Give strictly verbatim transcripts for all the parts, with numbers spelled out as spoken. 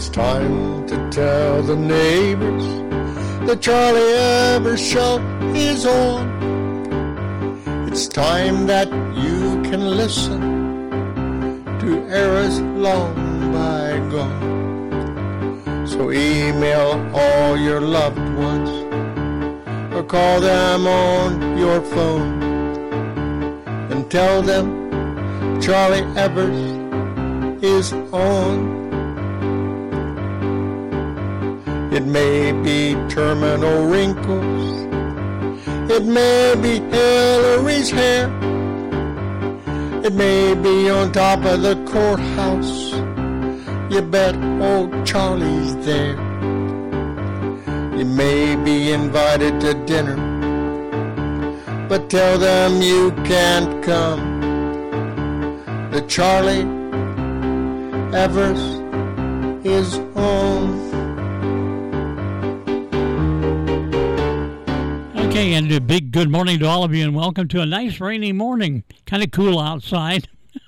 It's time to tell the neighbors that Charlie Evers show is on. It's time that you can listen to eras long bygone. So email all your loved ones or call them on your phone and tell them Charlie Evers is on. It may be terminal wrinkles, it may be Hillary's hair, it may be on top of the courthouse. You bet old Charlie's there. You may be invited to dinner, but tell them you can't come. The Charlie Evers is on. Okay, and a big good morning to all of you, and welcome to a nice rainy morning. Kind of cool outside.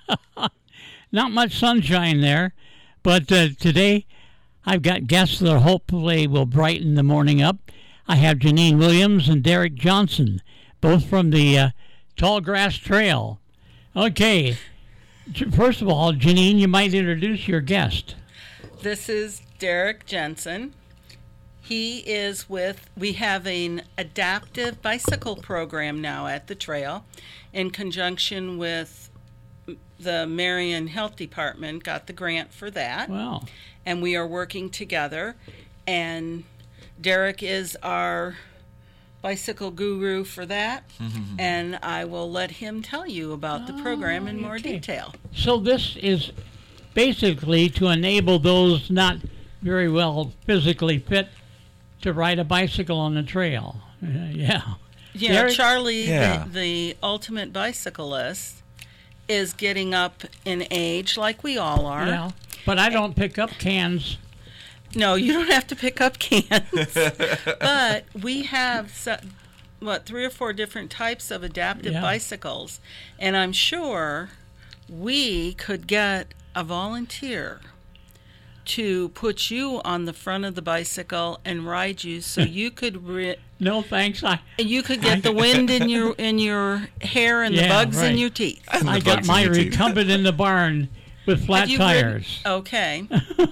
Not much sunshine there, but uh, today I've got guests that hopefully will brighten the morning up. I have Janine Williams and Derek Johnson, both from the uh, Tall Grass Trail. Okay, first of all, Janine, you might introduce your guest. This is Derek Jensen. He is with, we have an adaptive bicycle program now at the trail in conjunction with the Marion Health Department, got the grant for that. Wow. And we are working together. And Derek is our bicycle guru for that. Mm-hmm. And I will let him tell you about the program in more okay. detail. So this is basically to enable those not very well physically fit to ride a bicycle on the trail. Uh, yeah. Yeah, Derek? Charlie, Yeah. The, the ultimate bicyclist, is getting up in age like we all are. Yeah, but I don't pick up cans. No, you don't have to pick up cans. But we have, so, what, three or four different types of adaptive Yeah. bicycles. And I'm sure we could get a volunteer to put you on the front of the bicycle and ride you so you could ri- No, thanks. I you could get the wind in your in your hair and Yeah, the bugs right. in your teeth. And the I got bugs my in your teeth. recumbent in the barn with flat Have you tires. ridden- okay.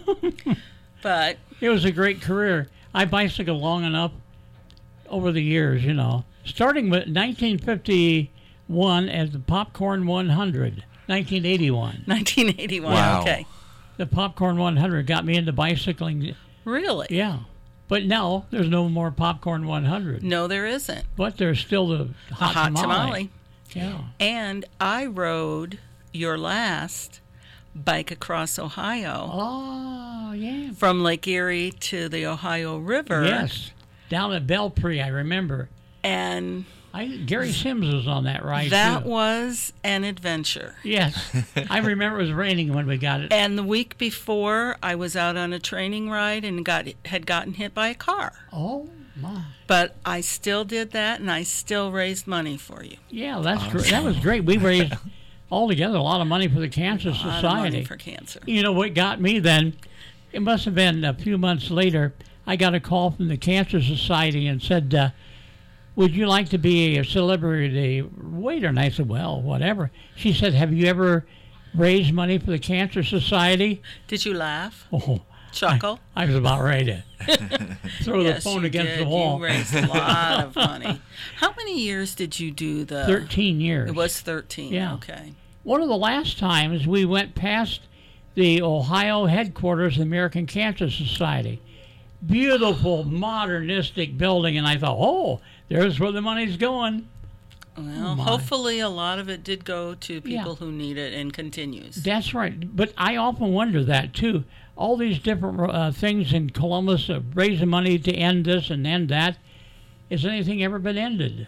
But It was a great career. I bicycled long enough over the years, you know. Starting with nineteen fifty-one as the Popcorn one hundred, nineteen eighty-one. nineteen eighty-one, Wow. okay. The Popcorn one hundred got me into bicycling. Really? Yeah. But now there's no more Popcorn one hundred. No, there isn't. But there's still the A hot, hot tamale. tamale. Yeah. And I rode your last bike across Ohio Oh, yeah. from Lake Erie to the Ohio River. Yes. Down at Belpre, I remember. And I Gary Sims was on that ride, that too. was an adventure. Yes. I remember it was raining when we got it. And the week before, I was out on a training ride and got had gotten hit by a car. Oh, my. But I still did that, and I still raised money for you. Yeah, that's great. That was great. We raised altogether a lot of money for the Cancer A lot of Society. money for cancer. You know what got me then? It must have been a few months later. I got a call from the Cancer Society and said, uh, would you like to be a celebrity waiter? And I said, well, whatever. She said, have you ever raised money for the Cancer Society? Did you laugh? Oh, Chuckle? I, I was about ready to throw Yes, the phone you against did. the wall. You raised a lot of money. How many years did you do the... thirteen years. It was thirteen, Yeah. okay. One of the last times we went past the Ohio headquarters of the American Cancer Society. Beautiful, modernistic building, and I thought, oh, there's where the money's going. Well, my. hopefully a lot of it did go to people Yeah. who need it and continues. That's right. But I often wonder that, too. All these different uh, things in Columbus, uh, raising money to end this and end that. Has anything ever been ended?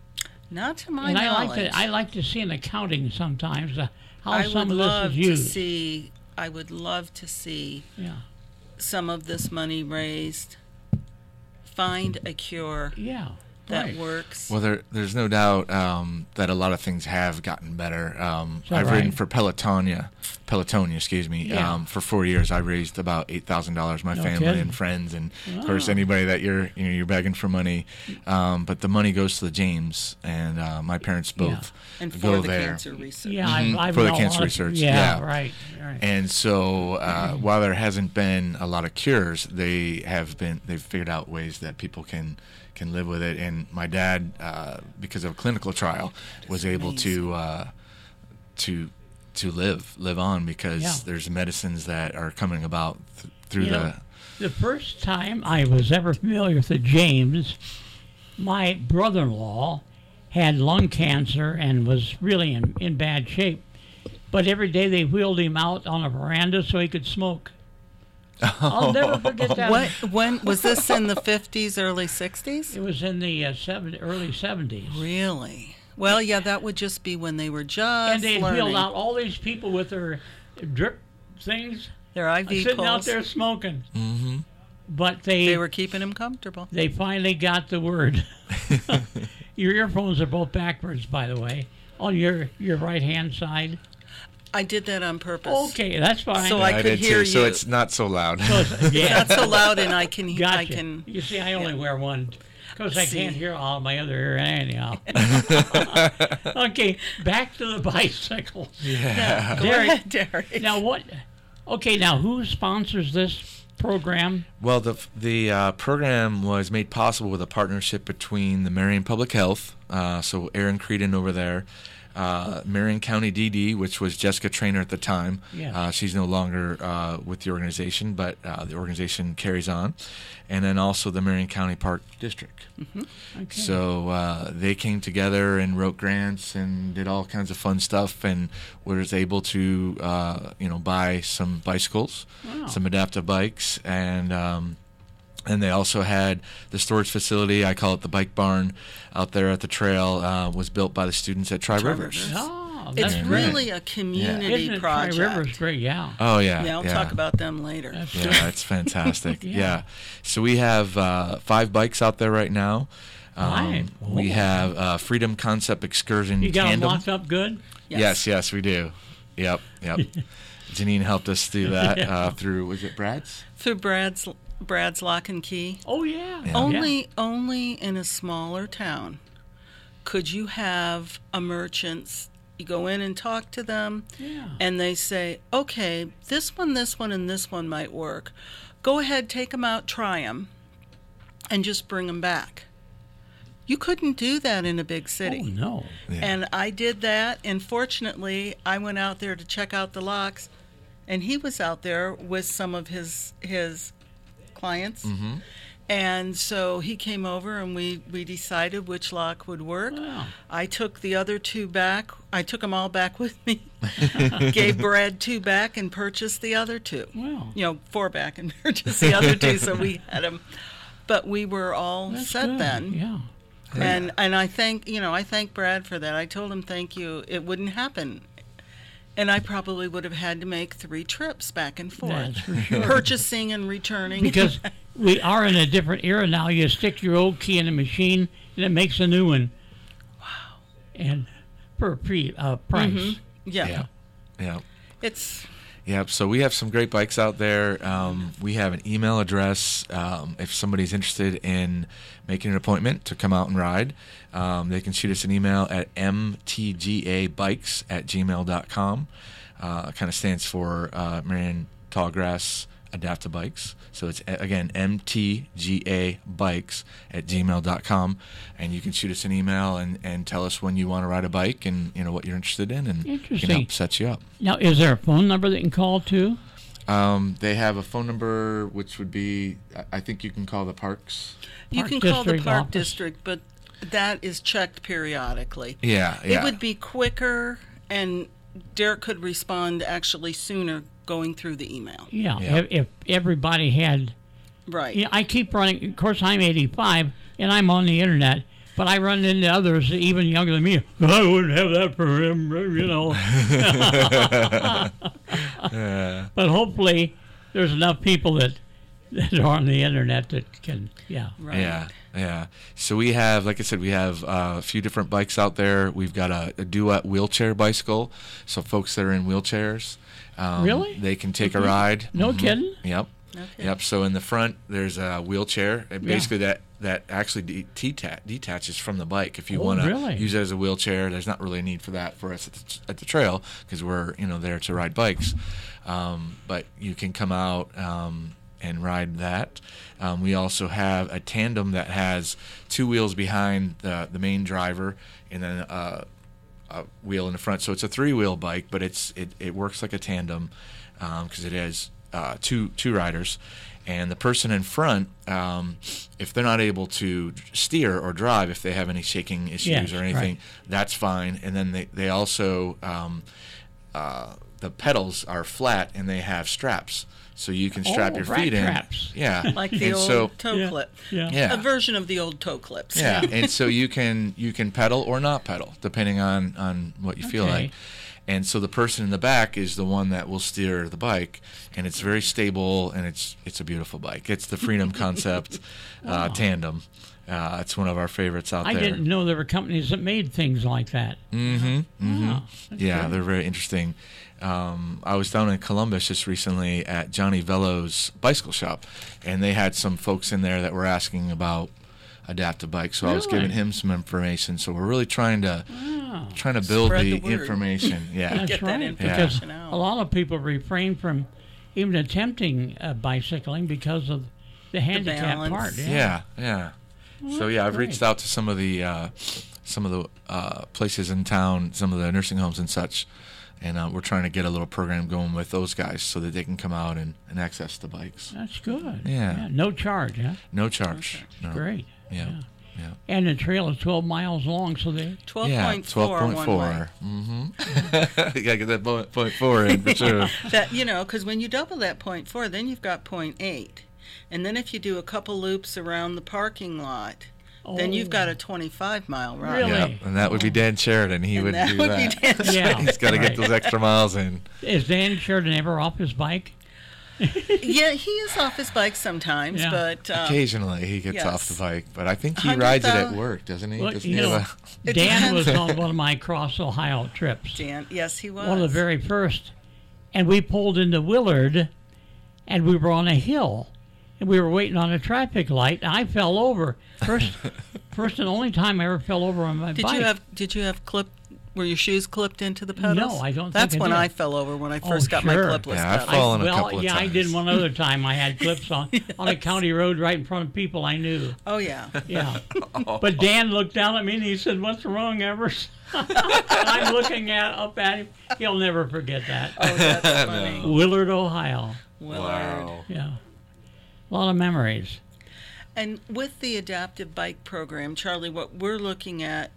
Not to my and I knowledge. like to I like to see an accounting sometimes uh, how I some would of love this is to used. see. I would love to see Yeah, some of this money raised. Find a cure yeah. that Right. works. Well, there, there's no doubt um, that a lot of things have gotten better. Um, Is that I've ridden right? for Pelotonia, Pelotonia, excuse me. Yeah. Um, for four years, I raised about eight thousand dollars. My No family kidding. and friends, and of course Wow. anybody that you're you know you're begging for money. Um, but the money goes to the James, and uh, my parents both And for go the there. cancer research. Yeah, Mhm, I've, I've for the known a cancer lot of- research, Yeah, yeah. right, right. And so, uh, while there hasn't been a lot of cures, they have been. They've figured out ways that people can can live with it. And my dad, uh, because of a clinical trial, was able to uh, to to live live on because Yeah. there's medicines that are coming about th- through You the. know, the first time I was ever familiar with the James, my brother-in-law had lung cancer and was really in, in bad shape. But every day they wheeled him out on a veranda so he could smoke. I'll never forget that. What? When was this in the fifties, early sixties? It was in the uh, seven, early seventies. Really? Well, yeah, that would just be when they were just And they learning. wheeled out all these people with their drip things Their I V sitting out pulse. there smoking. Mm-hmm. But they They were keeping him comfortable. they finally got the word. Your earphones are both backwards, by the way, on your, your right-hand side. I did that on purpose. Okay, that's fine. So I could did hear too, so you. it's not so loud. So it's- yeah, Not so loud, and I can. gotcha. I can. You see, I only wear one because I See. can't hear all my other ear anyhow. Okay, back to the bicycle. Yeah, go Derek, ahead, Derek. Now what? Okay, now who sponsors this program? Well, the the uh, program was made possible with a partnership between the Marion Public Health, uh, so Aaron Creedon over there, uh, Marion County D D, which was Jessica Trainer at the time. Yeah. Uh, she's no longer uh, with the organization, but uh, the organization carries on, and then also the Marion County Park District. Okay. So uh, they came together and wrote grants and did all kinds of fun stuff, and was able to uh, you know buy some bicycles, Wow. some adaptive bikes, and um, and they also had the storage facility. I call it the bike barn out there at the trail. Uh, was built by the students at Tri Tri Rivers. Rivers. Oh, It's that's great. really a community Isn't it project. Tri Rivers great? Yeah. Oh yeah, Yeah, I'll yeah. talk about them later. That's Yeah, it's fantastic. Yeah. yeah. So we have uh, five bikes out there right now. Um, Five? We Oh. have uh, Freedom Concept Excursion You got them Tandem. locked up good? Yes. yes, we do. Yep, yep. Janine helped us do that uh, through, was it Brad's? Through Brad's Brad's Lock and Key. Oh yeah. Yeah. Only only in a smaller town could you have a merchant's. You go in and talk to them, Yeah. and they say, "Okay, this one, this one, and this one might work. Go ahead, take them out, try them, and just bring them back." You couldn't do that in a big city. Oh no. Yeah. And I did that, and fortunately, I went out there to check out the locks, and he was out there with some of his his clients. Mm-hmm. And so he came over, and we, we decided which lock would work. Wow. I took the other two back. I took them all back with me. Gave Brad two back and purchased the other two. Wow. You know, four back and purchased the other two, so we had them. But we were all That's set good. then. Yeah. And and I thank you know I thank Brad for that. I told him thank you. It wouldn't happen, and I probably would have had to make three trips back and forth, That's for sure. purchasing and returning. Because we are in a different era now. You stick your old key in the machine, and it makes a new one. Wow. And for a pre uh, price. Mhm. yeah, Yeah. Yeah. it's Yep. So we have some great bikes out there. Um, we have an email address. Um, if somebody's interested in making an appointment to come out and ride, um, they can shoot us an email at m t g a bikes at gmail dot com. Uh, kind of stands for uh, Marion Tallgrass Adaptive Bikes. So it's, again, m t g a bikes at gmail dot com. And you can shoot us an email and, and tell us when you want to ride a bike and you know what you're interested in, and we can Interesting. help set you up. Now, is there a phone number that you can call too? Um, they have a phone number, which would be, I- I think you can call the parks. you Park can call the District park office. district, but that is checked periodically. Yeah, yeah. It would be quicker, and Derek could respond actually sooner going through the email. Yeah. Yeah. If, if everybody had, Right. yeah, I keep running. Of course, I'm eighty-five and I'm on the internet, but I run into others even younger than me. I wouldn't have that for him, you know. Yeah. But hopefully, there's enough people that that are on the internet that can, yeah. Right. Yeah, Yeah. So we have, like I said, we have uh, a few different bikes out there. We've got a, a duet wheelchair bicycle. So folks that are in wheelchairs, um, Really? they can take a ride. No Mhm. kidding? Yep. Okay. Yep. So in the front, there's a wheelchair. And Yeah. basically, that that actually de- deta- detaches from the bike. If you Oh, want to really? use it as a wheelchair, there's not really a need for that for us at the, at the trail because we're you know there to ride bikes. Um, but you can come out um, and ride that. Um, we also have a tandem that has two wheels behind the the main driver, and then uh, a wheel in the front. So it's a three-wheel bike, but it's it, it works like a tandem because it has uh, two two riders. And the person in front, um, if they're not able to steer or drive, if they have any shaking issues Yes, or anything, right. that's fine. And then they, they also, um, uh, the pedals are flat and they have straps. So you can strap Oh, your rat feet in. traps. Yeah. Like the and old so, toe Yeah, clip. yeah. Yeah. A version of the old toe clips. Yeah, and so you can you can pedal or not pedal depending on, on what you feel Okay. like. And so the person in the back is the one that will steer the bike, and it's very stable, and it's it's a beautiful bike. It's the Freedom Concept uh, tandem. Uh, it's one of our favorites out I there. didn't know there were companies that made things like that. Mm-hmm. mm-hmm. Wow, that's Yeah, great. they're very interesting. Um, I was down in Columbus just recently at Johnny Velo's bicycle shop, and they had some folks in there that were asking about adaptive bikes. So I was Really? giving him some information. So we're really trying to Wow. trying to build Spread the, the word. information. Yeah. That's Get that right. information Because out. a lot of people refrain from even attempting uh, bicycling because of the handicap balance. part. Yeah, yeah. So yeah, I've great. reached out to some of the uh, some of the uh, places in town, some of the nursing homes and such, and uh, we're trying to get a little program going with those guys so that they can come out and, and access the bikes. That's good. Yeah. No charge, huh? No charge. No. Great. Yeah. Yeah. And the trail is twelve miles long, so they. twelve Yeah, point four twelve point one way. four. Mm-hmm. You gotta get that point, point four in for sure. That, you know, because when you double that point four, then you've got point eight. And then if you do a couple loops around the parking lot, then you've got a twenty-five mile ride. Really? Yeah, and that would be Dan Sheridan. He And would that do would that. be Dan Yeah. He's got to Right. get those extra miles in. Is Dan Sheridan ever off his bike? Yeah, he is off his bike sometimes, Yeah. but um, Occasionally he gets yes. off the bike, but I think he one hundred rides it at thousand work, doesn't he? Well, Doesn't you he know, have a- It Dan depends. was on one of my cross Ohio trips. Dan, yes, he was. One of the very first. And we pulled into Willard, and we were on a hill. And we were waiting on a traffic light, and I fell over. First first and only time I ever fell over on my Did bike. you have Did you have clip? Were your shoes clipped into the pedals? No, I don't think That's I when did. I fell over when I Oh, first got sure. my clipless Yeah, I've pedals. I- fallen a well, couple of yeah, I did times. one other time. I had clips on on a county road right in front of people I knew. Oh yeah. Yeah. But Dan looked down at me and he said, "What's wrong, Evers?" And I'm looking at up at him. He'll never forget that. Oh, that's funny. Willard, Ohio. Willard. Yeah. A lot of memories. And with the adaptive bike program, Charlie, what we're looking at,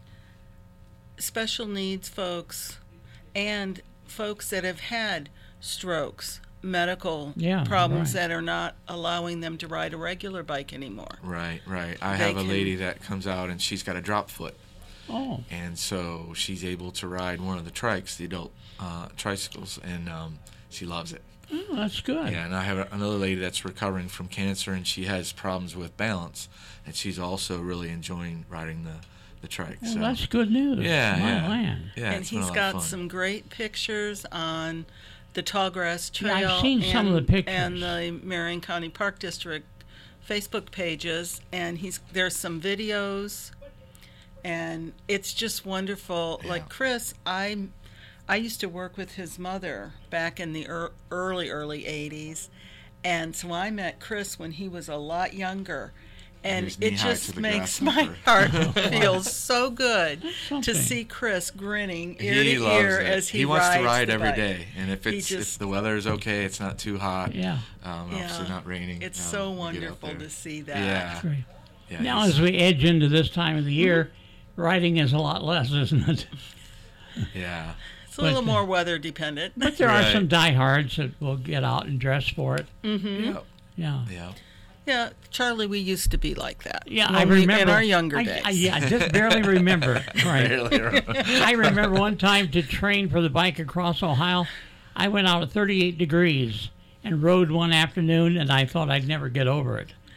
special needs folks and folks that have had strokes, medical Yeah, problems right. that are not allowing them to ride a regular bike anymore. Right, right. I They have a can- lady that comes out and she's got a drop foot, Oh, and so she's able to ride one of the trikes, the adult uh, tricycles, and um, she loves it. oh that's good. Yeah, and I have another lady that's recovering from cancer, and she has problems with balance, and she's also really enjoying riding the the trike. Well, so that's good news. yeah, My yeah, land. yeah. and it's been a he's lot of got fun. some great pictures on the Tallgrass Yeah, Trail. I've seen and, some of the pictures. and the Marion County Park District Facebook pages, and he's there's some videos, and it's just wonderful. Yeah. Like Chris, I I used to work with his mother back in the er, early early eighties, and so I met Chris when he was a lot younger. And was it knee-high to just the makes my grasshopper. heart feel so good Something. to see Chris grinning ear He to loves ear it. as he, he wants rides to ride the every bike. day, and if He it's just- if the weather is okay, it's not too hot. Yeah. Um, Yeah. obviously not raining. It's um, so we get out wonderful there. to see that. Yeah. Great. yeah Now, he's- as we edge into this time of the year, riding is a lot less, isn't it? yeah. It's a little But, uh, more weather dependent. But there are Right. some diehards that will get out and dress for it. Mm-hmm. Yeah. Yeah. Yeah. Yeah, Charlie, we used to be like that. Yeah, When I we- remember in our younger I, days. I, yeah, I just barely remember. Right. Really right. I remember one time to train for the bike across Ohio, I went out at thirty-eight degrees and rode one afternoon, and I thought I'd never get over it.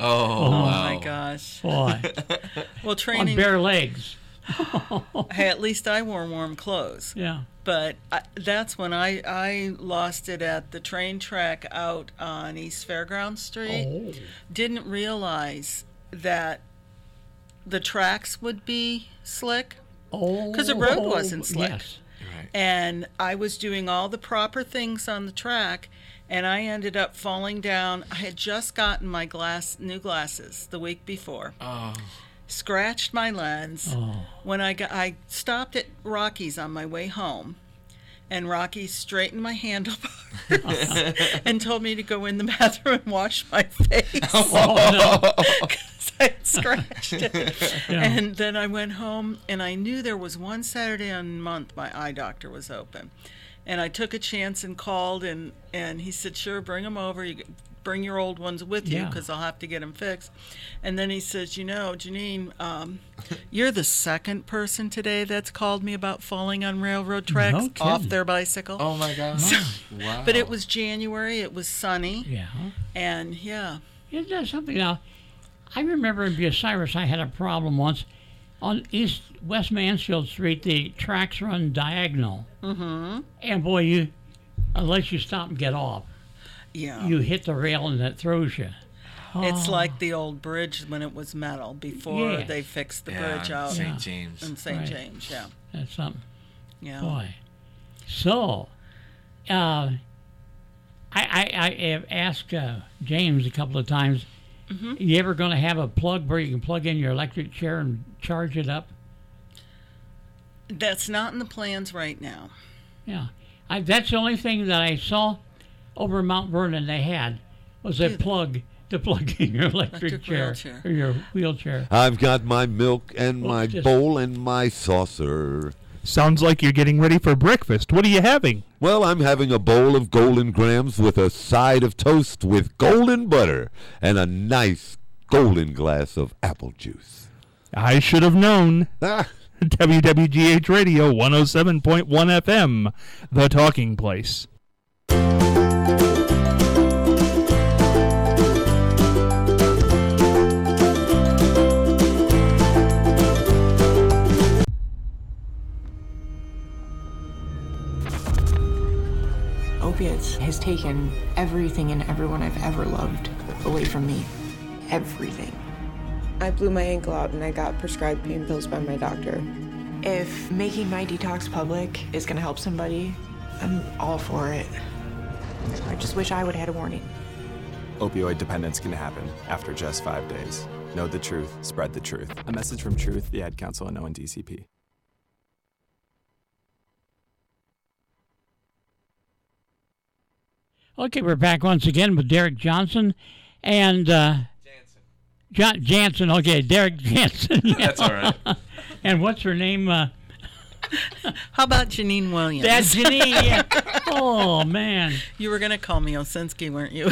Oh, Oh wow. my gosh. Boy, Well, on training. bare legs. Hey, at least I wore warm clothes. Yeah. But I, that's when I, I lost it at the train track out on East Fairground Street. Oh. Didn't realize that the tracks would be slick. Oh. 'Cause the road wasn't slick. Yes. Right. And I was doing all the proper things on the track, and I ended up falling down. I had just gotten my glass new glasses the week before. Oh. Scratched my lens. Oh. When I got, I stopped at Rocky's on my way home, and Rocky straightened my handlebars and told me to go in the bathroom and wash my face Oh, no. because I had scratched it. Yeah. And then I went home, and I knew there was one Saturday a month my eye doctor was open, and I took a chance and called, and and he said, "Sure, bring them over. You bring your old ones with you Yeah. because I'll have to get them fixed." And then he says, "You know, Janine, um, you're the second person today that's called me about falling on railroad tracks No off kidding. their bicycle." Oh, my gosh. Wow. But it was January, it was sunny, Yeah. and yeah. It does something now. I remember in Bucyrus, I had a problem once. On East West Mansfield Street, the tracks run diagonal. Mm-hmm. And boy, you, unless you stop and get off, Yeah. you hit the rail and it throws you. It's like the old bridge when it was metal before Yes. they fixed the yeah, bridge out Saint Yeah. James. in Saint Right. James. Yeah. That's something. Yeah. Boy. So, uh, I, I, I have asked uh, James a couple of times, Mm-hmm. you ever going to have a plug where you can plug in your electric chair and charge it up? That's not in the plans right now. Yeah. I, that's the only thing that I saw over in Mount Vernon they had was a Do they? plug to plug in your electric, Electric chair wheelchair. or your wheelchair. I've got my milk and Oh, my just- bowl and my saucer. Sounds like you're getting ready for breakfast. What are you having? Well, I'm having a bowl of golden grams with a side of toast with golden butter and a nice golden glass of apple juice. I should have known. Ah, W W G H Radio one oh seven point one F M, The Talking Place. Opiates has taken everything and everyone I've ever loved away from me. Everything. I blew my ankle out and I got prescribed pain pills by my doctor. If making my detox public is gonna help somebody, I'm all for it. I just wish I would have had a warning. Opioid dependence can happen after just five days. Know the truth, spread the truth. A message from Truth, the Ad Council, and O N D C P. Okay, we're back once again with Derek Johnson and uh, Jansen. John Jansen. Okay, Derek Jansen. That's all right. And what's her name? Uh, How about Janine Williams? that's Janine. Yeah. Oh man. You were going to call me Osinski, weren't you?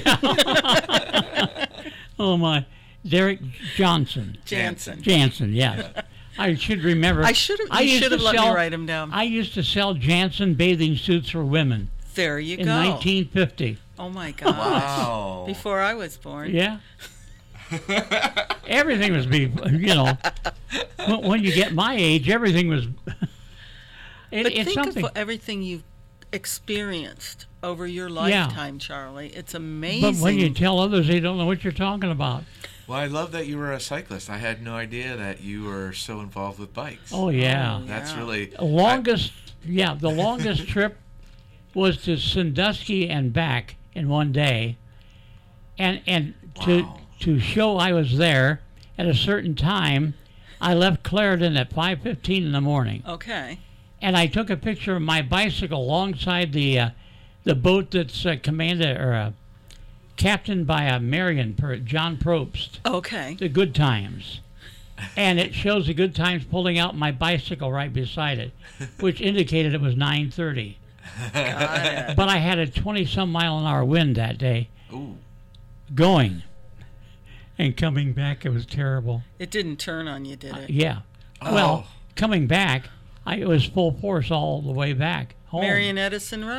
Oh my. Derek Johnson. Jansen. Jansen. Yeah. I should remember. I should have. I You used should have to let sell- me write him down. I used to sell Jansen bathing suits for women there you in go. nineteen fifty. Oh my gosh! Wow. Before I was born. Yeah. Everything was be, you know, when, when you get my age, everything was. It, But it's think something. of everything you've experienced over your lifetime, Charlie. It's amazing. But when you tell others, they don't know what you're talking about. Well, I love that you were a cyclist. I had no idea that you were so involved with bikes. Oh yeah. That's yeah. really The longest, yeah, the longest trip was to Sandusky and back in one day, and and to Wow. to show I was there at a certain time, I left Clarendon at five fifteen in the morning, Okay. and I took a picture of my bicycle alongside the uh, the boat that's uh, commanded or uh, captained by a Marion per John Probst, Okay. the Good Times. And it shows the Good Times pulling out my bicycle right beside it, which indicated it was nine thirty. Got it. But I had a twenty-some mile an hour wind that day ooh. going. And coming back, it was terrible. It didn't turn on you, did it? Yeah. Oh. Well, coming back, I, it was full force all the way back home. Marion Edison Road.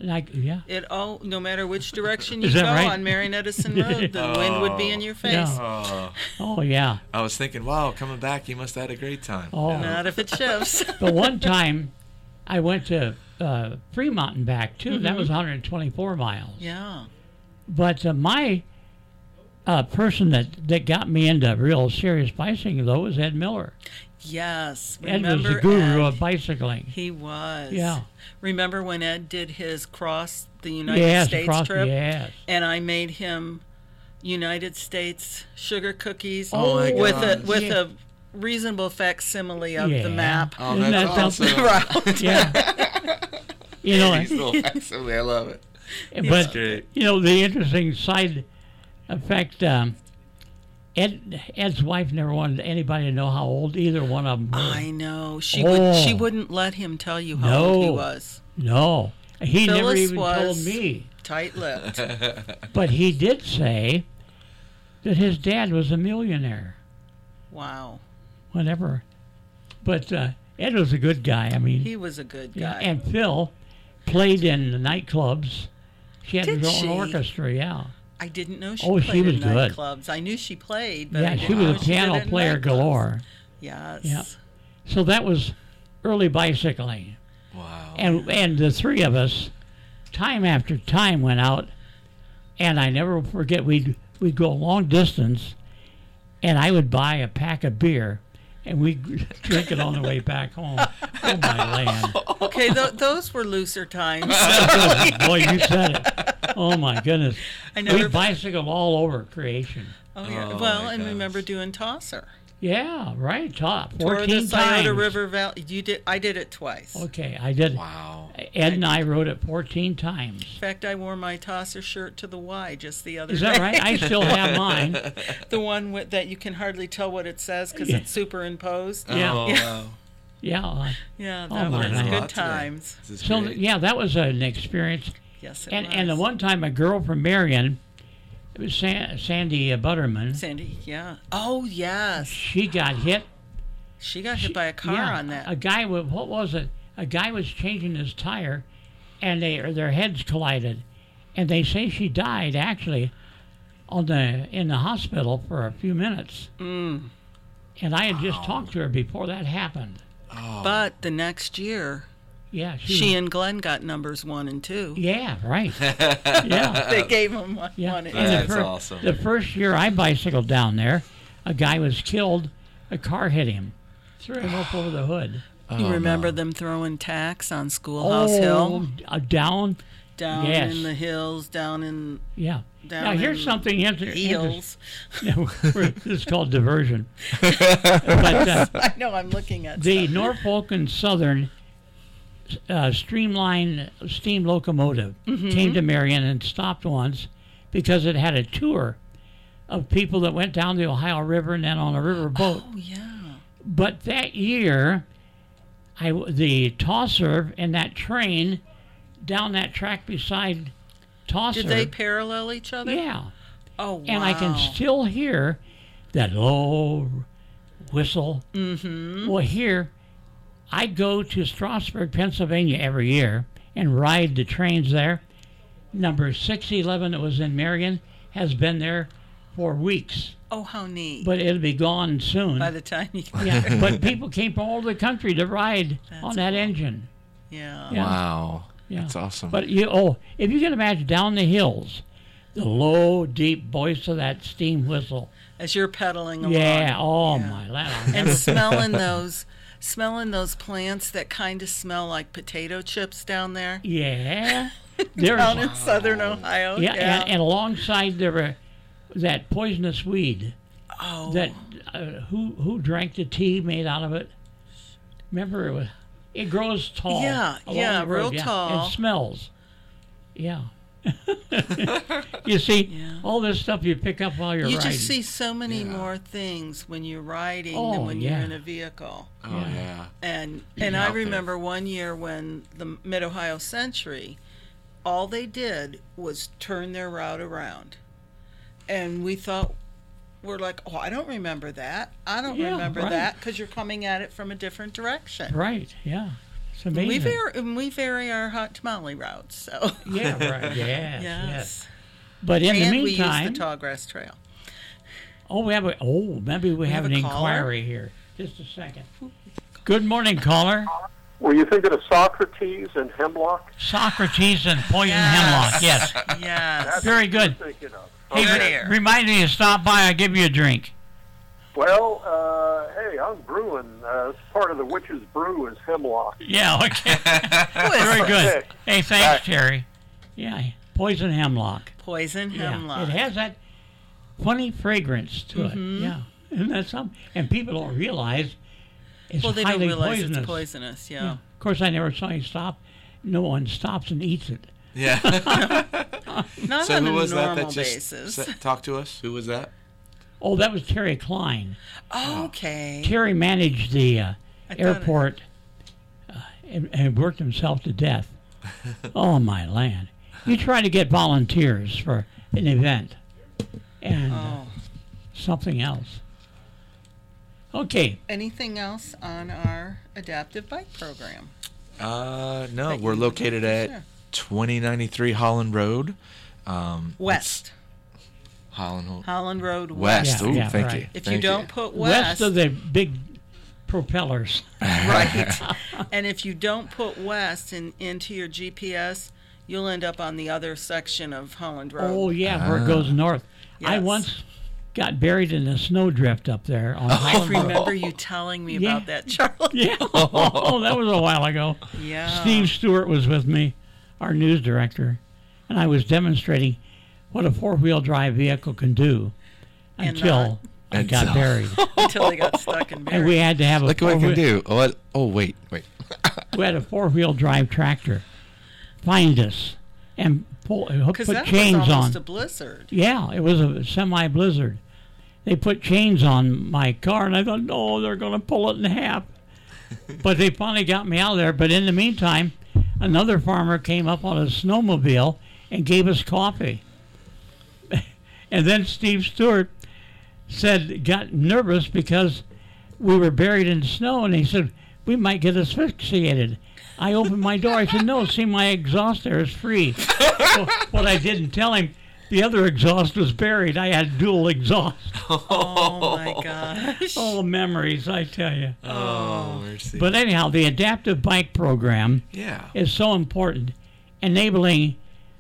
Like, yeah. It all, no matter which direction you Is go that right? on Marion Edison Road, the wind would be in your face. Yeah. Oh, Oh, yeah. I was thinking, wow, coming back, you must have had a great time. Oh. Not if it shifts. But one time, I went to uh, Fremont and back, too. That Mhm. was one hundred twenty-four miles. Yeah. But uh, my uh, person that, that got me into real serious bicycling, though, was Ed Miller. Yes. Ed was Remember the guru Ed? of bicycling. He was. Yeah. Remember when Ed did his cross the United Yes, States across- trip? yes. And I made him United States sugar cookies Oh, my with a gosh. with Yeah. a reasonable facsimile of Yeah. the map. Oh, Isn't that's that awesome. something? Route. Yeah. You know, Nice little facsimile, I love it. but, great. you know, the interesting side effect, um, Ed, Ed's wife never wanted anybody to know how old either one of them were. I know. She would she Oh. wouldn't let him tell you how old he No. was. No. He never Phyllis even told was- me. Tight-lipped. But he did say that his dad was a millionaire. Wow. Whatever. But uh, Ed was a good guy. I mean, He was a good yeah, guy. and Phil played in the nightclubs. She had Did her own she? orchestra, yeah. I didn't know she Oh, played she was in good. nightclubs. I knew she played, but I Yeah, didn't she was know a did piano it in player nightclubs. galore. Yes. Yeah. So that was early bicycling. Wow. And and the three of us, time after time, went out, and I never forget we'd we'd go a long distance, and I would buy a pack of beer, and we'd drink it on the way back home. Oh my land! Okay, th- those were looser times. Boy, you said it. Oh my goodness! I never- We bicycled all over creation. Oh yeah. Oh, well, my and gosh. remember doing Tosser. Yeah, right. Top Toward fourteen the Scioto times. River Valley. You did. I did it twice. Okay, I did. Wow. Ed and I rode it fourteen times. In fact, I wore my Tosser shirt to the Y just the other Is day. that right? I still have mine. The one with, that you can hardly tell what it says because Yeah. it's superimposed. Yeah. Oh, Yeah. wow. Yeah. uh, Yeah, Oh, that my was God. good Lot today. times. This is So great. yeah, that was an experience. Yes, it And was. and the one time a girl from Marion, it was San, Sandy uh, Butterman. Sandy, yeah. Oh yes, She got hit. she got hit by a car yeah, on that. A guy with what was it? A guy was changing his tire, and they or their heads collided, and they say she died actually, on the in the hospital for a few minutes. Mm. And I had just talked to her before that happened. Oh. But the next year, Yeah, she. she was- and Glenn got numbers one and two. yeah, right. yeah. They gave him one, Yeah, one and and the That's fir- awesome. The first year I bicycled down there, a guy was killed. A car hit him, threw him up over the hood. You Oh, remember no. them throwing tacks on Schoolhouse Hill? uh, down. Down yes. in the hills, down in Yeah. down now here's in something inter- heels. interesting. This is called diversion. but uh, I know I'm looking at the stuff. Norfolk and Southern uh, streamline steam locomotive Mm-hmm. came to Marion and stopped once because it had a tour of people that went down the Ohio River and then on a river boat. Oh yeah. But that year, I w- the Tosser and that train down that track beside Tosser. Did they parallel each other? Yeah, Oh wow. and I can still hear that low whistle. Mm-hmm. Well, here I go to Strasburg, Pennsylvania every year and ride the trains there. Number six eleven that was in Marion has been there for weeks, Oh how neat. but it'll be gone soon. By the time you Yeah, but people came from all over the country to ride That's on that cool. engine. yeah. Yeah. Wow. Yeah. That's awesome. But you, oh, if you can imagine down the hills, the low, deep voice of that steam whistle. As you're pedaling along. Yeah. Oh Yeah. my, that I'll And never- smelling those smelling those plants that kind of smell like potato chips down there. yeah. There's Down in southern Ohio. yeah, Yeah. And, and alongside there were that poisonous weed oh. that uh, who who drank the tea made out of it. Remember it was. It grows tall. Yeah, along yeah, the road, real tall. And smells. Yeah. You see, Yeah. all this stuff you pick up while you're you riding. just see so many Yeah. more things when you're riding Oh, than when yeah. you're in a vehicle. oh, Yeah. yeah. And and I out there. remember one year when the Mid Ohio Century, all they did was turn their route around, and we thought, we're like, oh, I don't remember that. I don't Yeah, remember right. that because you're coming at it from a different direction. Right, yeah. It's amazing. We vary, and we vary our hot tamale routes. So Yeah, right. Yes, yes. yes. But in and the we use meantime, the Tallgrass Trail. oh, we have a, oh, maybe we, have, have an a caller? inquiry here. Just a second. Good morning, caller. Were you thinking of Socrates and Hemlock? Socrates and poison Yes. hemlock. Yes. Yes. That's Very what you were good. thinking of. Hey, Good re- ear. remind me to stop by. I'll give you a drink. Well, uh, hey, I'm brewing. Uh, part of the Witch's Brew is Hemlock. Yeah, okay. Very good. Okay. Hey, thanks, Back. Terry. Yeah, poison hemlock. Poison Yeah, hemlock. it has that funny fragrance to Mm-hmm. it. Yeah, and that's some. And people don't realize it's well, they don't highly realize poisonous. it's poisonous. Yeah. Yeah. Of course, I never saw you stop. No one stops and eats it. Yeah. Not so on who a was that normal that just basis. sa- talked to us? Who was that? Oh, that was Terry Klein. Okay. Terry managed the uh, I thought it- airport uh, and, and worked himself to death. Oh, my land. You try to get volunteers for an event and uh, Oh. something else. Okay. Anything else on our adaptive bike program? Uh, no, That we're you- located at Sure. twenty ninety-three Holland Road. Um, West. Holland Holland Road West. West. Yeah, Ooh, yeah, thank right. you. If Thank you don't put west, West of the big propellers. right, and if you don't put west in, into your G P S, you'll end up on the other section of Holland Road. Oh, yeah, where it goes north. I Yes. once got buried in a snowdrift up there on I Highland Road. remember you telling me Yeah. about that, Charlie. Yeah. Oh, that was a while ago. Yeah. Steve Stewart was with me, our news director, and I was demonstrating what a four-wheel drive vehicle can do And until I Until- got buried. Until they got stuck and And buried. we had to have a Look what I can four-wheel- do. Oh, what? Oh, wait, wait. we had a four-wheel drive tractor find us and pull, put Because that chains was almost on. a blizzard. Yeah, it was a semi-blizzard. They put chains on my car, and I thought, no, they're going to pull it in half. But they finally got me out of there. But in the meantime, another farmer came up on a snowmobile and gave us coffee. And then Steve Stewart said, got nervous because we were buried in snow, and he said, we might get asphyxiated. I opened my door. I said, no, see, my exhaust there is free. So what I didn't tell him, the other exhaust was buried. I had dual exhaust. Oh my gosh. Oh, memories, I tell you. Oh, mercy. But anyhow, the adaptive bike program yeah. is so important, enabling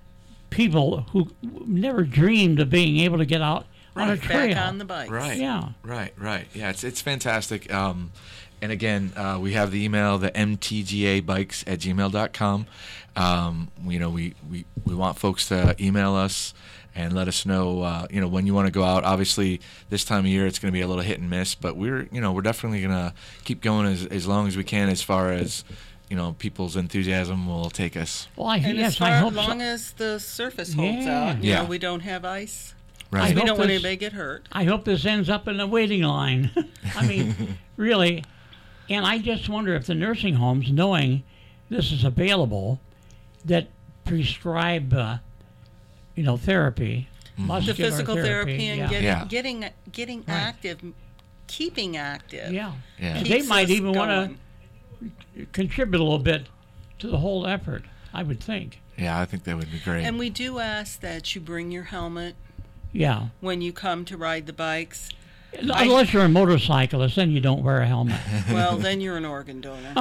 people who never dreamed of being able to get out on a Right, trail. back on the bike. Right. Yeah. Right. Right. Yeah. It's it's fantastic. Um, and again, uh, we have the email, the m t g a bikes at gmail dot com. Um, you know, we, we, we want folks to email us and let us know, uh, you know, when you want to go out. Obviously, this time of year it's going to be a little hit and miss, but we're, you know, we're definitely going to keep going as as long as we can, as far as, you know, people's enthusiasm will take us. Well, I, And yes, as far I hope long so. as the surface holds Yeah. out, you Yeah. know, we don't have ice. Right. I We hope don't want this- anybody to get hurt. I hope this ends up in a waiting line. I mean, really. And I just wonder if the nursing homes, knowing this is available, that prescribe, uh, you know, therapy, The muscular physical therapy and yeah. getting Yeah. getting getting active, keeping active. Yeah. Yeah. And they keeps might us even want going. to contribute a little bit to the whole effort, I would think. Yeah, I think that would be great. And we do ask that you bring your helmet Yeah. when you come to ride the bikes. Unless you're a motorcyclist, then you don't wear a helmet. Well, then you're an organ donor.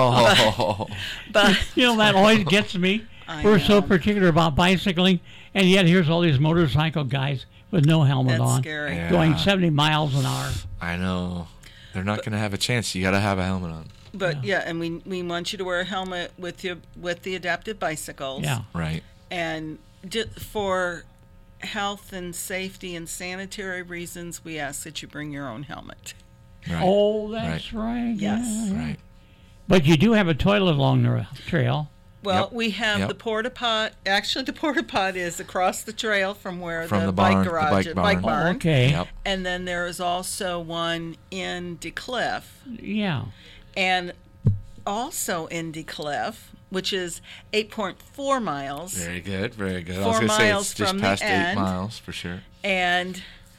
oh. But You know, that always gets me. I We're so know. particular about bicycling, and yet here's all these motorcycle guys with no helmet That's on, scary. Yeah. going seventy miles an hour. I know. They're not going to have a chance. You got to have a helmet on. But yeah, and we we want you to wear a helmet with your with the adaptive bicycles. Yeah. Right. And di- for health and safety and sanitary reasons, we ask that you bring your own helmet. Right. Oh, that's right. Yes. yeah. Right. But you do have a toilet along the trail. Well, Yep. we have Yep. the porta pot. Actually, the porta pot is across the trail from where From the, the bike barn- the garage, bike bike barn. barn. Oh, okay. Yep. And then there is also one in DeCliff, Yeah. and also in DeCliff, which is eight point four miles. Very good. Very good. I Four was going to say miles it's just from the past eight end. miles for sure. And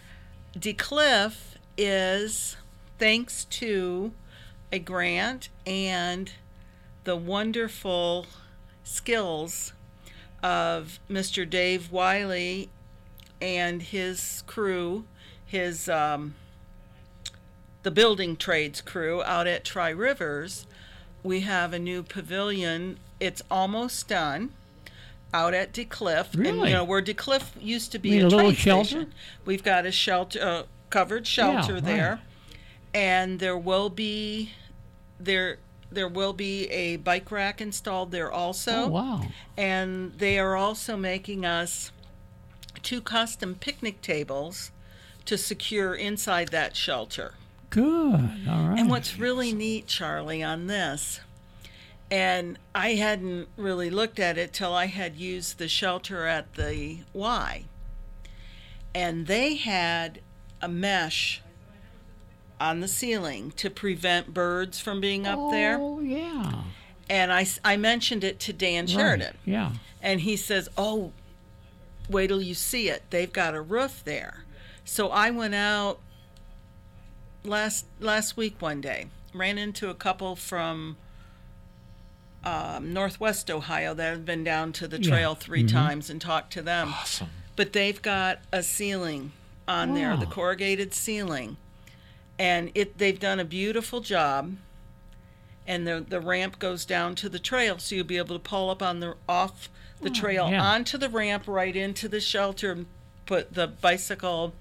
DeCliff is thanks to a grant and the wonderful skills of Mister Dave Wiley and his crew, his um, the building trades crew out at Tri Rivers. We have a new pavilion. It's almost done out at DeCliff. Really? And, you know, where DeCliff used to be You mean a, a little train shelter? station. We've got a shelter, uh, covered shelter Yeah, there. right. And there will be there there will be a bike rack installed there also. Oh, wow. And they are also making us two custom picnic tables to secure inside that shelter. Good. All right. And what's really neat, Charlie, on this, and I hadn't really looked at it till I had used the shelter at the Y, and they had a mesh on the ceiling to prevent birds from being up there. Oh, yeah. And I, s- I mentioned it to Dan Sheridan. Right. Yeah. And he says, oh, wait till you see it. They've got a roof there. So I went out last last week one day, ran into a couple from um, Northwest Ohio that have been down to the Yeah. trail three Mhm. times and talked to them. Awesome. But they've got a ceiling on there, the Wow. corrugated ceiling. And it they've done a beautiful job. And the the ramp goes down to the trail, so you'll be able to pull up on the off the trail yeah. onto the ramp right into the shelter and put the bicycle.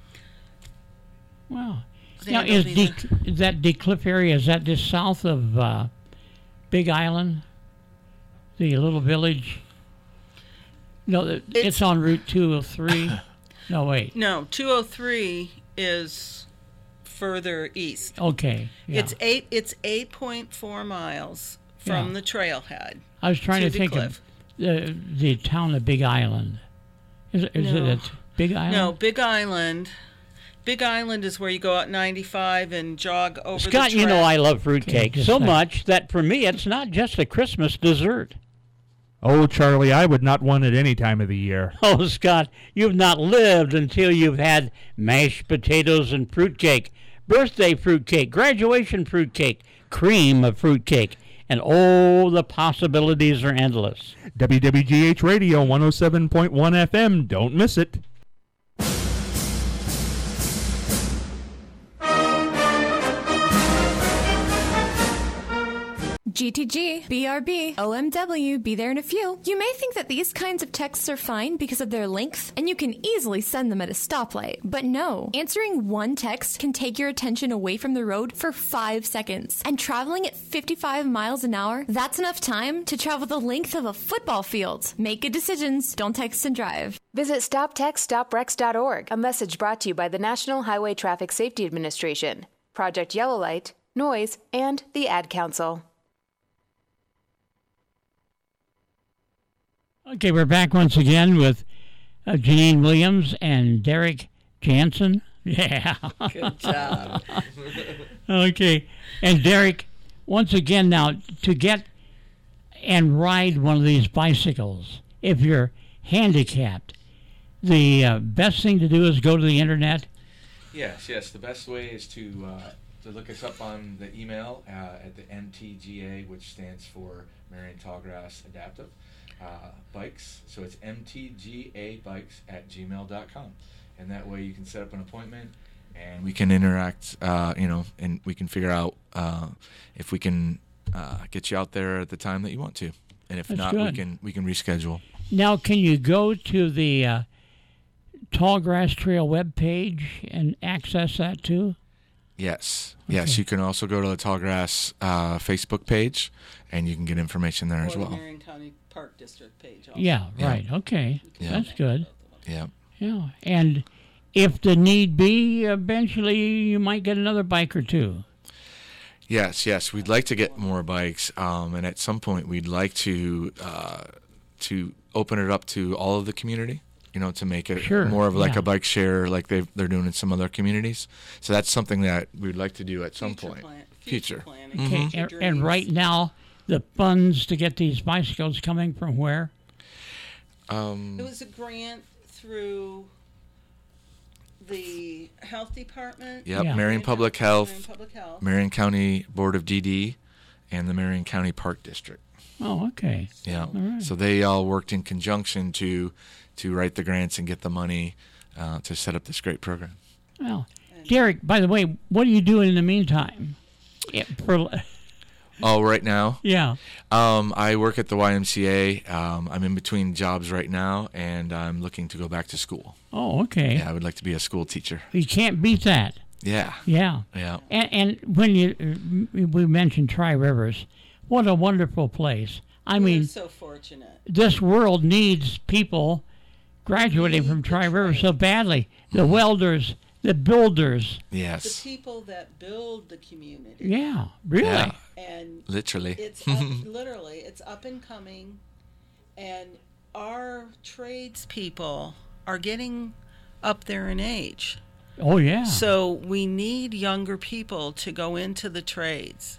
Wow. They Now, have is, these, De- uh, is that DeCliff area, is that just south of uh, Big Island? The little village? No, it- it's, It's- on Route two oh three. No, wait. No, two oh three is further east. Okay. Yeah. It's eight. It's eight point four miles from Yeah. the trailhead. I was trying to, to think DeCliff. of the, the town of Big Island. Is, it- is No. it at Big Island? No, Big Island. Big Island is where you go out ninety-five and jog over the Scott, you know track. I love fruitcake just so like- much that for me it's not just a Christmas dessert. Oh, Charlie, I would not want it any time of the year. Oh, Scott, you've not lived until you've had mashed potatoes and fruitcake, birthday fruitcake, graduation fruitcake, cream of fruitcake, and oh, the possibilities are endless. W W G H Radio one oh seven point one F M. Don't miss it. G T G, B R B, O M W, be there in a few. You may think that these kinds of texts are fine because of their length, and you can easily send them at a stoplight. But no, answering one text can take your attention away from the road for five seconds. And traveling at fifty-five miles an hour, that's enough time to travel the length of a football field. Make good decisions, don't text and drive. Visit stop text stop wrecks dot org, a message brought to you by the National Highway Traffic Safety Administration, Project Yellow Light, Noise, and the Ad Council. Okay, we're back once again with uh, Janine Williams and Derek Jansen. Yeah. Good job. Okay. And Derek, once again now, to get and ride one of these bicycles, if you're handicapped, the uh, best thing to do is go to the internet. Yes, yes. The best way is to uh, to look us up on the email uh, at the M T G A, which stands for Marion Tallgrass Adaptive uh, Bikes. So it's M T G A Bikes at gmail dot com, and that way you can set up an appointment and we can interact. Uh, you know, and we can figure out uh, if we can uh, get you out there at the time that you want to, and if That's not, we good. can we can reschedule. Now, can you go to the uh, Tallgrass Trail webpage and access that too? Yes. Yes, Okay. you can also go to the Tallgrass uh, Facebook page, and you can get information there Or as the well. Marion County Park District page also. Yeah, Yeah. right. Okay. Yeah. That's good. Yeah. Yeah. And if the need be, eventually you might get another bike or two. Yes, yes. We'd like to get more bikes, um, and at some point we'd like to uh, to open it up to all of the community. You know, to make it Sure, more of like yeah. a bike share, like they they're doing in some other communities. So that's something that we'd like to do at some Future point. plan- future Future. planning. Mhm. Okay. Future And, and dreams. right now, the funds to get these bicycles coming from where? Um, It was a grant through the health department. Yep, Yeah. Marion Public Health, Marion Public Health. Marion County Board of D D, and the Marion County Park District. Oh, okay. Yeah. All right. So they all worked in conjunction to to write the grants and get the money uh, to set up this great program. Well, Derek, by the way, what are you doing in the meantime? Yeah, for, Oh, right now? Yeah. Um, I work at the Y M C A. Um, I'm in between jobs right now, and I'm looking to go back to school. Oh, okay. Yeah, I would like to be a school teacher. You can't beat that. Yeah. Yeah. Yeah. And, and when you uh, we mentioned Tri Rivers, what a wonderful place. I We're mean, so fortunate. this world needs people graduating from Tri Rivers so badly. The welders, the builders. Yes. The people that build the community. Yeah, really. Yeah. And literally. It's up, literally, it's up and coming, and our tradespeople are getting up there in age. Oh, yeah. So we need younger people to go into the trades.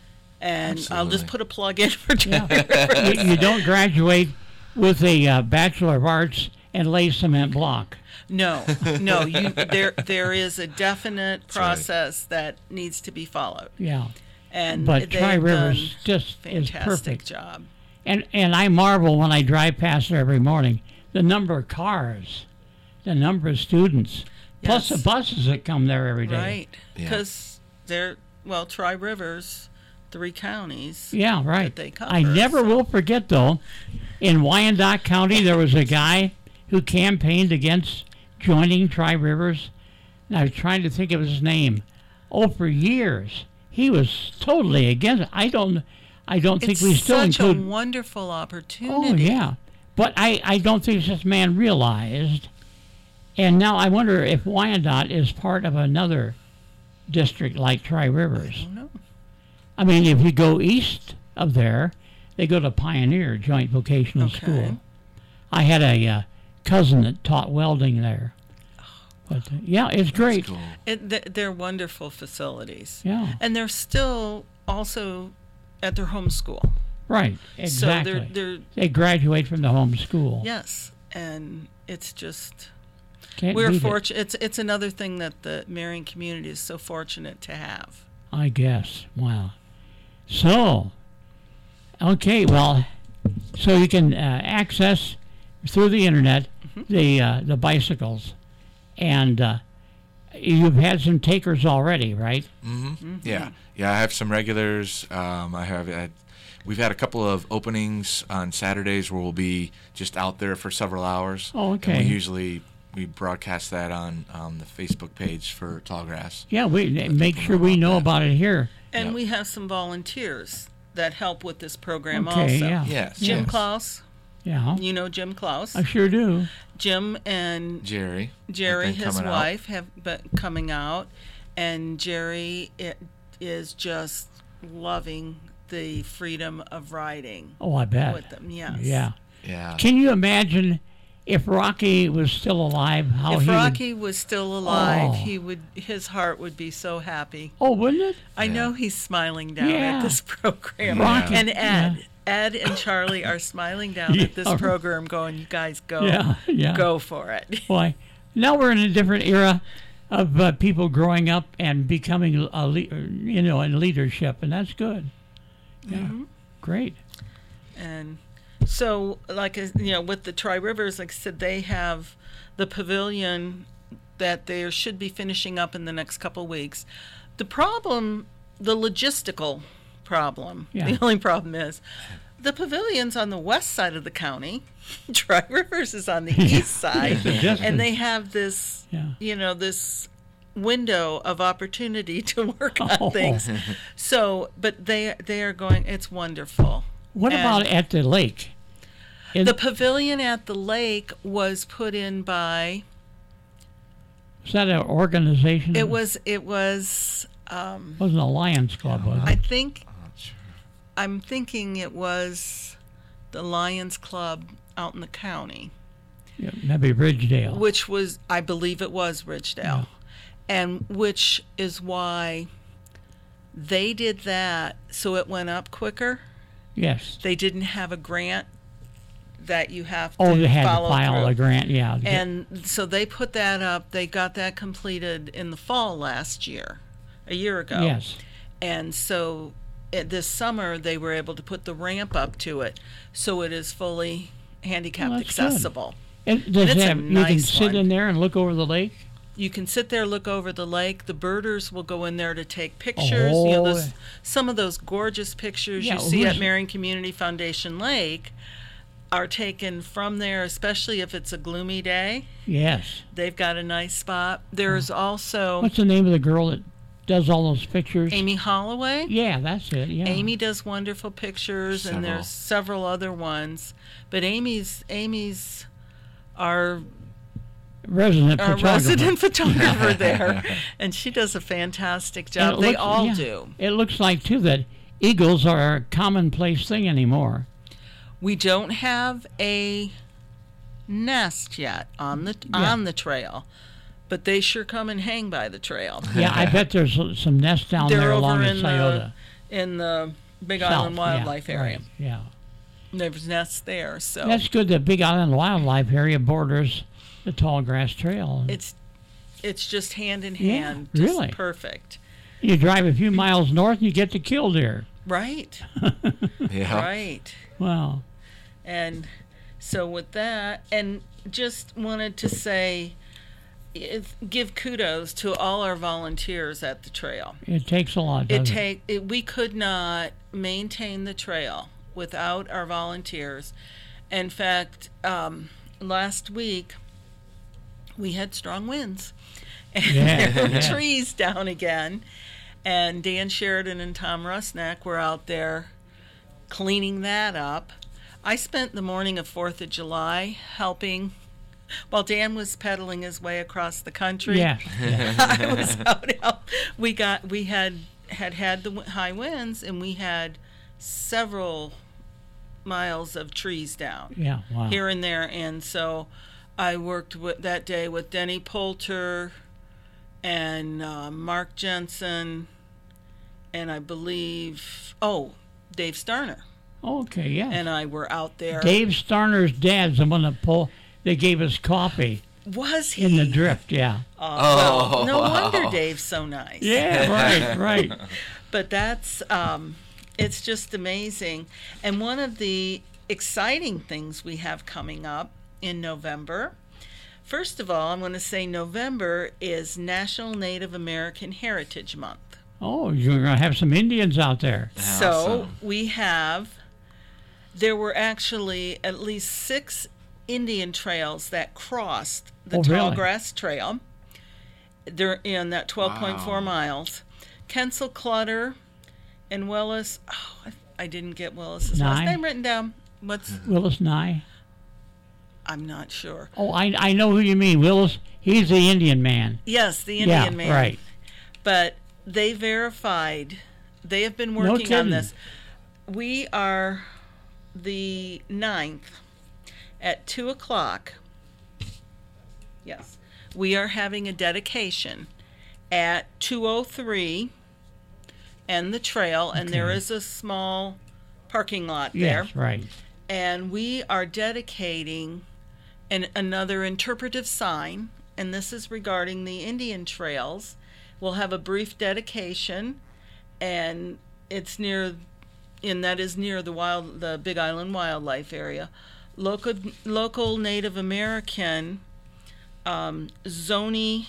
And I'll just Absolutely. put a plug in for Tri Yeah. Rivers. you, you don't graduate with a uh, Bachelor of Arts and lay cement block. No, no. You, there, there is a definite right. process that needs to be followed. Yeah. And But they've Tri done Rivers just is fantastic perfect. job. And and I marvel when I drive past there every morning, the number of cars, the number of students, plus Yes. the buses that come there every day. Right, Yeah. because they're, well, Tri Rivers, three counties. Yeah, right. That they cover, I never so- will forget, though, in Wyandotte County, there was a guy who campaigned against joining Tri Rivers. And I was trying to think of his name. Oh, for years. He was totally against it. I don't, I don't think It's we still such include. a wonderful Oh, opportunity. yeah. But I, I don't think this man realized. And now I wonder if Wyandotte is part of another district like Tri Rivers. I don't know. I mean, if you go east of there, they go to Pioneer Joint Vocational Okay. School. I had a uh, cousin that taught welding there. But uh, yeah, it's great. Cool. It, th- they're wonderful facilities. Yeah. And they're still also at their home school. Right, So exactly. they're, they're they graduate from the home school. yes, and it's just Can't we're beat it, fortunate. It's it's another thing that the Marion community is so fortunate to have. I guess. Wow. So, okay, well, so you can uh, access through the internet the uh, the bicycles, and uh, you've had some takers already, right? Mm-hmm. Yeah, yeah. I have some regulars. Um, I have had, we've had a couple of openings on Saturdays where we'll be just out there for several hours. Oh, And okay. we usually we broadcast that on um, the Facebook page for Tallgrass. Yeah, we make sure we know about it here. And Yep. we have some volunteers that help with this program Okay, also. yeah. Yes. Jim yes. Klaus, Yeah, you know Jim Klaus. I sure do. Jim and Jerry. Jerry, have been his coming out. wife, have been coming out, and Jerry it, is just loving the freedom of riding Oh, I bet. with them. Yes. Yeah. Yeah. Can you imagine if Rocky was still alive? How If he would- Rocky was still alive, Oh. he would his heart would be so happy. Oh, wouldn't it? I Yeah. know he's smiling down Yeah. at this program. Rocky, And Ed, yeah. Ed and Charlie are smiling down at this Yeah. program, going, "You guys go, Yeah, yeah. go for it." Why? Now we're in a different era of uh, people growing up and becoming a le- you know in leadership, and that's good. Yeah, Mm-hmm. great. And so, like, uh, you know, with the Tri Rivers, like I said, they have the pavilion that they should be finishing up in the next couple of weeks. The problem, the logistical problem, Yeah. the only problem is the pavilion's on the west side of the county. Tri Rivers is on the east side. It's a distance. And they have this, Yeah. you know, this window of opportunity to work on Oh. things. So, but they they are going, it's wonderful. What And about at the lake? In- the pavilion at the lake was put in by was that an organization? it was it was um, wasn't a Lions Club, was I it? think I'm thinking it was the Lions Club out in the county, Yeah, maybe Ridgedale. which was I believe it was Ridgedale, and which is why they did that so it went up quicker. Yes. They didn't have a grant that you have to Oh, they had to follow file through. a grant. Yeah. to get- And so they put that up. They got that completed in the fall last year, a year ago. Yes. And so it, this summer they were able to put the ramp up to it, so it is fully handicapped Well, that's accessible. It, does And it's it a have, you can nice sit one. in there and look over the lake? You can sit there, look over the lake. The birders will go in there to take pictures. You know, Oh. those, some of those gorgeous pictures Yeah, you see at who's- Marion Community Foundation Lake are taken from there, especially if it's a gloomy day. Yes. They've got a nice spot. There's also What's the name of the girl that does all those pictures? Amy Holloway. Yeah, that's it. Yeah. Amy does wonderful pictures, and Several. there's several other ones. But Amy's Amy's our Resident our photographer. resident photographer there, and she does a fantastic And job. it They looks- all yeah. do. It looks like too that eagles are a commonplace thing anymore. We don't have a nest yet on the Yeah. on the trail, but they sure come and hang by the trail. Yeah, I bet there's some nests down They're there over along the in Scioto. the in the Big South, Island yeah, Wildlife Area. right, yeah. There's nests there, so That's good. The Big Island Wildlife Area borders the Tall Grass Trail. it's it's just hand in Yeah, hand, just really. perfect. You drive a few miles north and you get to Killdeer. Right. Yeah. Right. Wow. And so with that, and just wanted to say, if, give kudos to all our volunteers at the trail. It takes a lot, It doesn't it? take it, we could not maintain the trail without our volunteers. In fact, um, last week we had strong winds, and Yeah, there were yeah. trees down again. And Dan Sheridan and Tom Rusnak were out there cleaning that up. I spent the morning of fourth of July helping while Dan was pedaling his way across the country. Yeah. I was out help. We got we had had had the w- high winds, and we had several miles of trees down. Yeah, wow. Here and there, and so I worked with that day with Denny Poulter and uh, Mark Jensen, and I believe oh Dave Starner. Okay, yeah. And I were out there. Dave Starner's dad's the one that pulled, they gave us coffee. Was he? In the drift, yeah. Uh, well, no wow. wonder Dave's so nice. Yeah, right, right. But that's, um, it's just amazing. And one of the exciting things we have coming up in November, first of all, I'm going to say November is National Native American Heritage Month. Oh, you're going to have some Indians out there. So we have, there were actually at least six Indian trails that crossed the Oh, Tall really? Grass Trail. They're in that twelve point four Wow. miles. Kensel Clutter and Willis. Oh, I, I didn't get Willis's last Nye? name written down. What's? Willis Nye. I'm not sure. Oh, I I know who you mean. Willis, he's the Indian man. Yes, the Indian yeah, man. right. But they verified. They have been No working on kidding. this. We are the ninth at two o'clock. Yes, we are having a dedication at two oh three and the trail, and there Okay. is a small parking lot there. Yes, right. And we are dedicating an, another interpretive sign, and this is regarding the Indian trails. We'll have a brief dedication, and it's near, and that is near the wild, the Big Island Wildlife Area. Local, local Native American, um, Zoni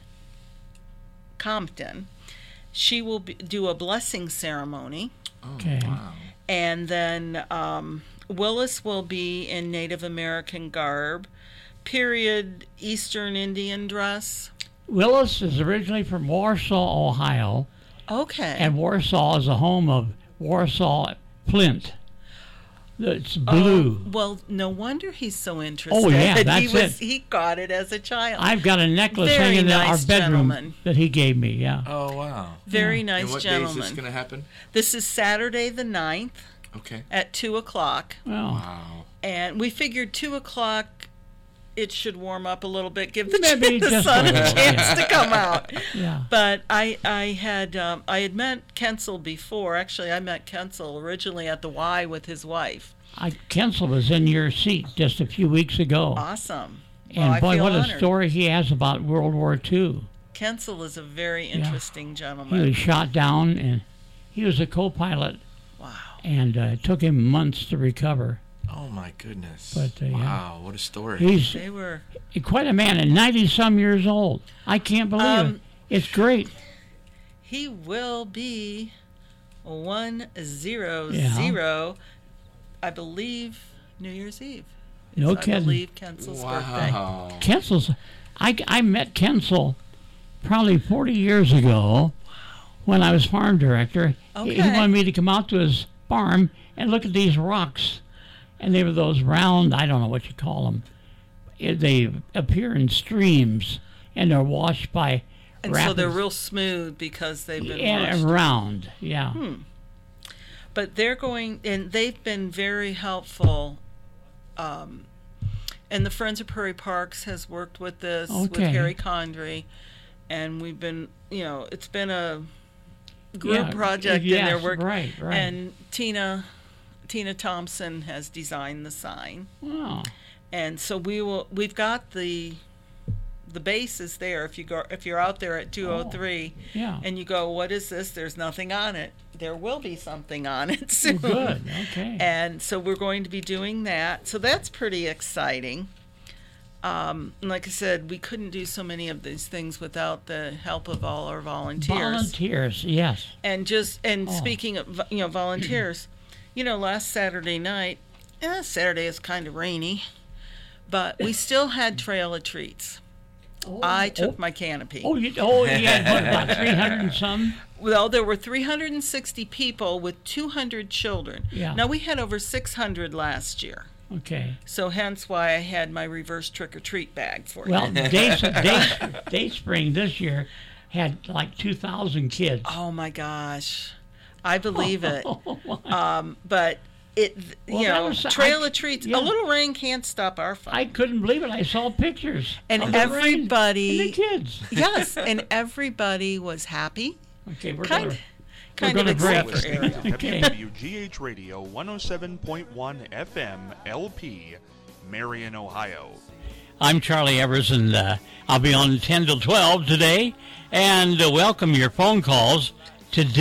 Compton. She will be, do a blessing ceremony. Okay. And then um, Willis will be in Native American garb, period Eastern Indian dress. Willis is originally from Warsaw, Ohio. Okay. And Warsaw is the home of Warsaw Flint. It's blue. Oh, well, no wonder he's so interested. Oh, yeah, he that's was, it. He got it as a child. I've got a necklace Very hanging nice in our bedroom gentleman. that he gave me, yeah. Oh, wow. Very Yeah. nice And what gentleman. day is this going to happen? This is Saturday the ninth Okay. at two o'clock. Well, Wow. And we figured two o'clock, it should warm up a little bit, give the, Maybe the just sun a a little, chance yeah. to come out. Yeah. But I I had um, I had met Kensel before. Actually, I met Kensel originally at the Y with his wife. I, Kensel was in your seat just a few weeks ago. Awesome. And Well, I boy, feel what a honored. story he has about World War Two. Kensel is a very interesting He gentleman. was shot down, and He was a co-pilot. Wow. And uh, it took him months to recover. Oh my goodness! But, uh, yeah. Wow, what a story! He's They were quite a man, and ninety-some years old. I can't believe Um, it. It's great. He will be one zero Yeah. zero, I believe, New Year's Eve. No It's, I kidding. believe Kensel's birthday. Wow. Kensel's. I, I met Kensel probably forty years ago when I was farm director. He- He Okay. wanted me to come out to his farm and look at these rocks. And they were those round, I don't know what you call them. It- They appear in streams and they're washed by And rapids. so they're real smooth because they've been and washed. round, yeah. Hmm. But they're going, and they've been very helpful. Um, and the Friends of Prairie Parks has worked with this with Okay. Harry Condry, and we've been, you know, it's been a group Yeah, project, yes, and they're working. right, right. And Tina, Tina Thompson has designed the sign, Wow. and so we will. We've got the. The base is there. If you go, if you're out there at two oh three, yeah. and you go, "What is this?" There's nothing on it. There will be something on it soon. Good, okay. And so we're going to be doing that. So that's pretty exciting. Um, and like I said, we couldn't do so many of these things without the help of all our volunteers. Volunteers, yes. And just and Oh. speaking of you know volunteers, you know, last Saturday night, eh, Saturday is kind of rainy, but we still had trail of treats. I took oh. my canopy. Oh, you, oh, you had what, about three hundred and some? Well, there were three hundred sixty people with two hundred children. Yeah. Now, we had over six hundred last year. Okay. So hence why I had my reverse trick-or-treat bag for Well, you. Day, Day, Dayspring this year had like two thousand kids. Oh, my gosh. I believe it. um, but, it, Well, you that know, was- trail I- of treats, yeah. a little rain can't stop our fun. I couldn't believe it. I saw pictures. And of the rain everybody... and the kids. Yes, and everybody was happy. Okay, we're kind, gonna- kind we're of gonna except break. for Ariel. Okay. W G H Radio one oh seven point one F M L P, Marion, Ohio. I'm Charlie Evers, and uh, I'll be on ten till twelve today. And uh, welcome your phone calls today.